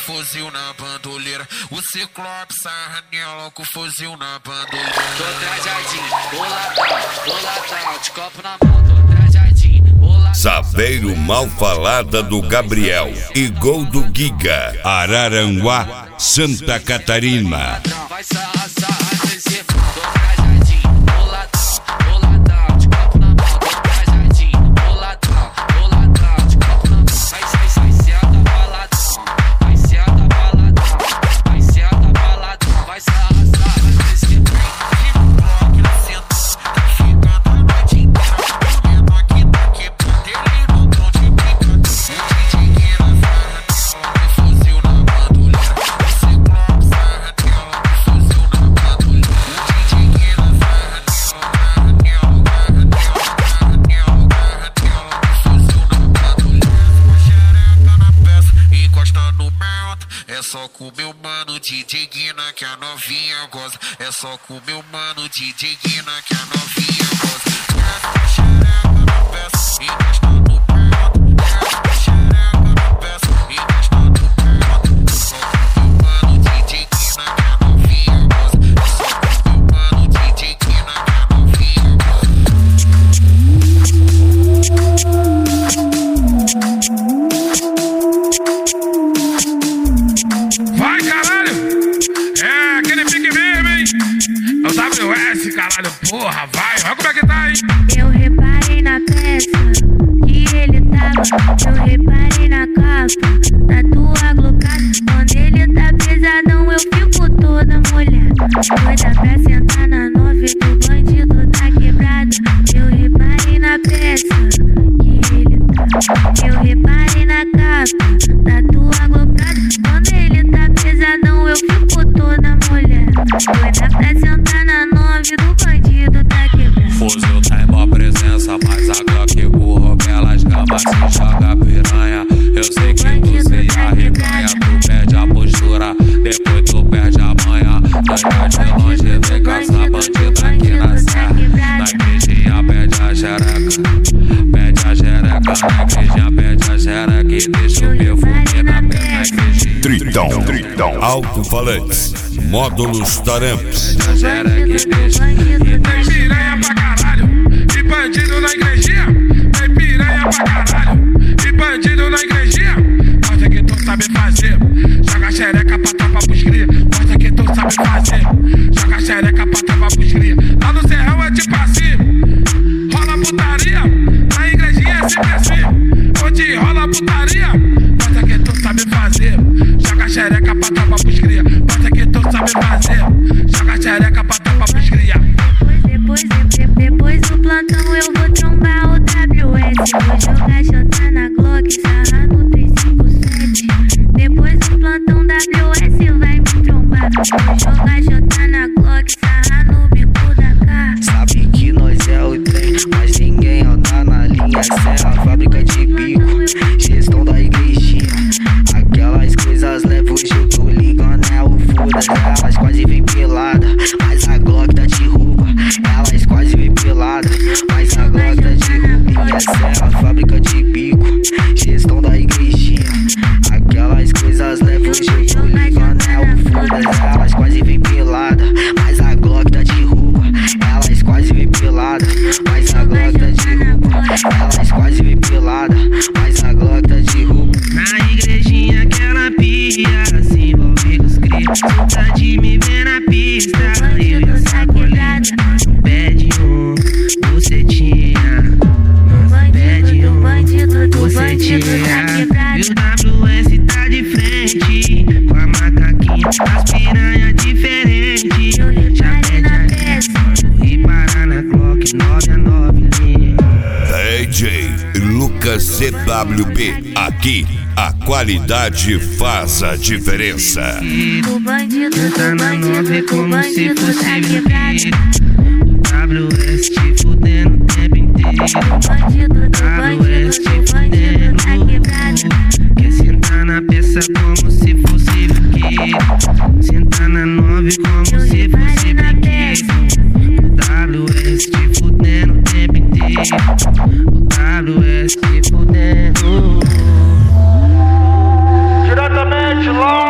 fuzil na bandoleira. O Ciclope sarra nela com fuzil na bandoleira. Tô trajadinho, boladão, de copo na mão, tô trajadinho, boladão. Saveiro Mal Falada do Gabriel e Gol do Giga, Araranguá, Santa Catarina. Vai sarrar, adesivo, tô trajadinho, boladão, de copo na mão, tô trajadinho, boladão, de copo na mão. Vai senta baladão, vai senta baladão, vai senta baladão, vai sarrar, adesivo. É só com meu mano DJ Guina que a novinha goza. É só com meu mano DJ Guina que a novinha goza. Desce a xereca na peça e encosta no peito. Desce a xereca na peça e encosta no peito. É só com meu mano DJ Guina que a novinha goza. É só com meu mano DJ Guina que a novinha Vai, caralho! É aquele pique mesmo, hein? É o WS, caralho, porra, vai! Olha como é que tá, hein? Eu reparei na peça que ele tava. Eu reparei na capa da tua glocada. Quando ele tá pesadão, eu fico toda molhada. Doida pra sentar na 9 do bandido tá quebrado. Eu reparei na peça que ele tava. Eu reparei na capa da tua glocada. Quando ele tá pesadão, eu fico toda molhada. Doida pra sentar na 9 do bandido tá quebrado. Fuzil tá em boa presença, mas a Glock burro pelas gamas se joga piranha. Eu sei que tu se arreganha, tu perde a postura, depois tu perde a manha. Doida de longe, vem caçar bandido aqui na serra. Na igrejinha pede a xereca, pede a xereca. Na igrejinha pede a xereca e deixa o perfume na igrejinha. Tritão, alto-falantes, módulos taramps. A xereca e deixa. Tem piranha pra caralho e bandido na igrejinha. Tem piranha pra caralho e bandido na igrejinha. Mostra que tu sabe fazer, joga xereca pra tropa pros cria. Mostra que tu sabe fazer, joga xereca pra tropa pros cria. Lá no serrão é tipo assim, rola putaria, na igrejinha é sempre assim. Onde rola putaria, mostra que tu sabe fazer, joga xereca pra tropa pros cria. Mostra que tu sabe fazer, joga xereca pra tropa pros cria. Depois do plantão eu vou trombar o WS. Vou jogar xota na Glock, sarrar no 357. Depois do plantão WS vai me trombar. Vou jogar xota na Glock, sarrar no bico da cara. Sabe que nós é o trem, mas ninguém anda na linha. Essa é a fábrica de bico, gestão da igrejinha. Aquelas coisas levam hoje eu tô ligando, é o foda-se. Elas quase vem pelada, mas a Glock tá de roupa. Elas quase vem pelada, mas a Glock tá de roupa. Essa é a fábrica de bico, gestão da igrejinha. Aquelas coisas levam hoje eu tô ligando, é o foda-se. Elas quase vem pelada, mas a Glock tá de roupa. Elas quase vem pelada, mas a Glock tá de roupa. Elas quase vem pelada, mas a Glock tá de roupa. Na igrejinha que ela pia, se envolve com os cria. Tá de me ver na pista, eu e a sacoleta. Pede bucetinha, pede bucetinha. E o WS tá de frente, com a macaquinha, as piranha diferente. Já pede a linha, e para na Glock 9 a 9 linha. DJ Lucas CWB, aqui a qualidade faz a diferença. O bandido Tá na 9 como se tá fosse quebrado. WS te fudendo o tempo inteiro. WS te fudendo. Quer sentar na peça como se fosse brinquedo. Sentar na 9 como se fosse brinquedo. WS te fudendo o tempo inteiro. WS te fudendo. Diretamente lá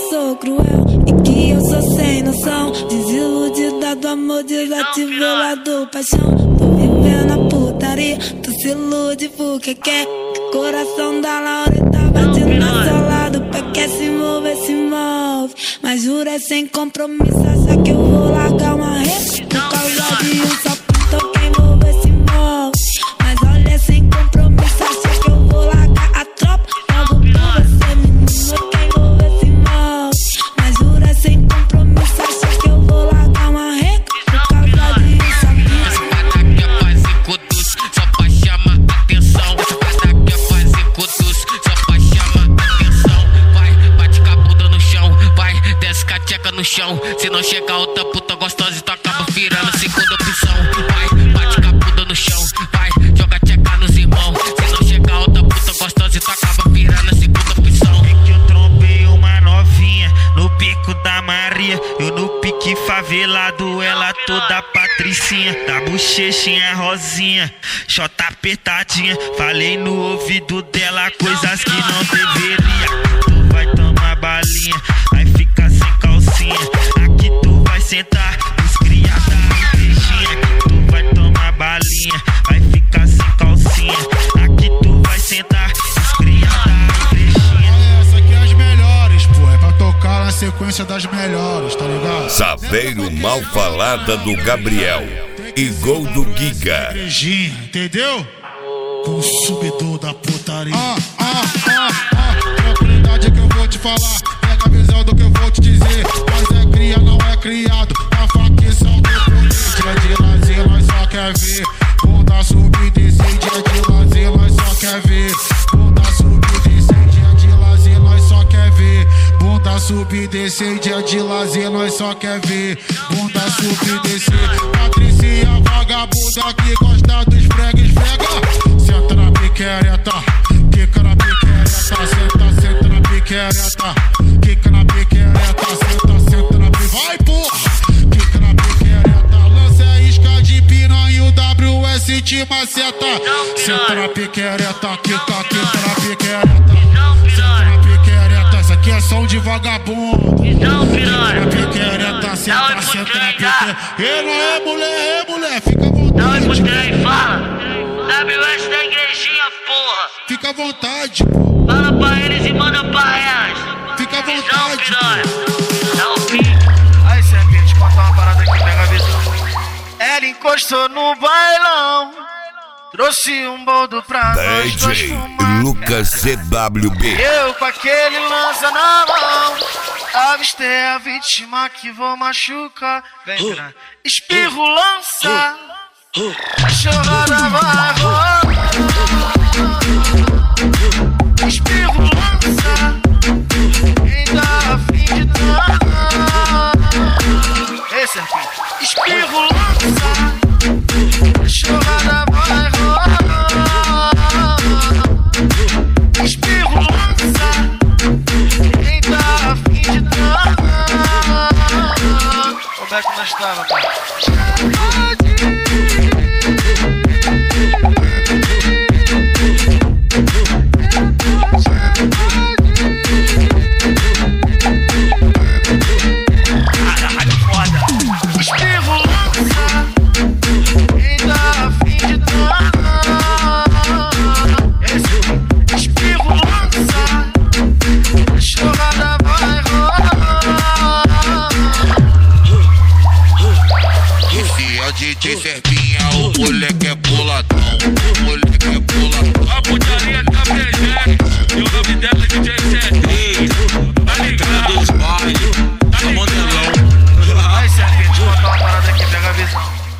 sou cruel e que eu sou sem noção. Desiludida do amor, desativado paixão. Tô vivendo a putaria, tu se ilude porque quer. Coração da Laurita batendo na sola do pé. Quer se mover, se move, mas jura é sem compromisso. Acha que eu vou largar uma rede por causa de um sapato. Quem mover, se move, mas olha é sem compromisso. Acha que eu vou largar a tropa logo por você, menino. Quem mover, se move, mas jura é sem compromisso. Acha que eu vou largar uma rede por causa de um sapato. Quer fazer cutus só pra chamar atenção. Quer fazer cutus só pra chamar atenção. Vai, bate com a bunda no chão. Vai, desce com a tcheca no chão. Se não chegar outra puta gostosa, tu acaba virando segunda opção. Vai, bate com a bunda no chão. Vai, joga tcheca nos irmãos. Se não chegar outra puta gostosa, tu acaba virando segunda opção. É que eu trombei uma novinha no Pico da Maria. Eu no pique favelado, ela toda patricinha. Da bochechinha rosinha, chota apertadinha. Falei no ouvido dela coisas que não deveria. Tu vai tomar balinha, vai ficar sem calcinha. Aqui tu vai sentar, descriada da igrejinha. Aqui tu vai tomar balinha, vai ficar sem calcinha. Aqui tu vai sentar, descriada da igrejinha. Essa aqui é as melhores, pô. É pra tocar na sequência das melhores, tá ligado? Saveiro Mal Falada do Gabriel e Gol do Giga. Igrejinha, entendeu? Consumidor da putaria. Tranquilidade que eu vou te falar. Pega a visão do que eu vou te dizer. Mas é cria, não é criado. A facção do poder. Dia de lazer, nós só quer ver. Bunda subir, descer. Dia de lazer, nós só quer ver. Bunda subir, descer. Dia de lazer, nós só quer ver. Bunda subir, descer. Dia de lazer, nós só quer ver. Bunda subir, descer. Patricinha vagabunda que gosta dos frega, esfrega. Senta na piquereta, quica na piquereta. Senta na piquereta, quica na piquereta. Senta na piquereta, vai porra, quica na piquereta. Lança a isca de piranha e o WS te maceta. Senta na piquereta, quica na piquereta. Senta na piquereta, isso aqui é som de vagabundo. Quica na piquereta, senta na piquereta. Ei, não é mulher, fica à vontade. Não, eu botei, fala. WS da igrejinha, porra. Fica à vontade, pô. Fala pra eles e manda pra elas. Fica à vontade, pô. Dá o pique. Aí, serpente, conta uma parada aqui, pega a visão. Ela encostou no bailão, trouxe um boldo pra nós dois DJ fumar. Lucas CWB. Eu com aquele lança na mão, avistei a vítima que vou machucar. Vem, grande. Espirro, lança, a chorada vai rolar. Espirro, lança, ainda a fim de dar. Ei, serpente. Espirro, lança, a chorada vai rolar. Espirro, lança, ainda a fim de dar. Como é que nós estamos, pai?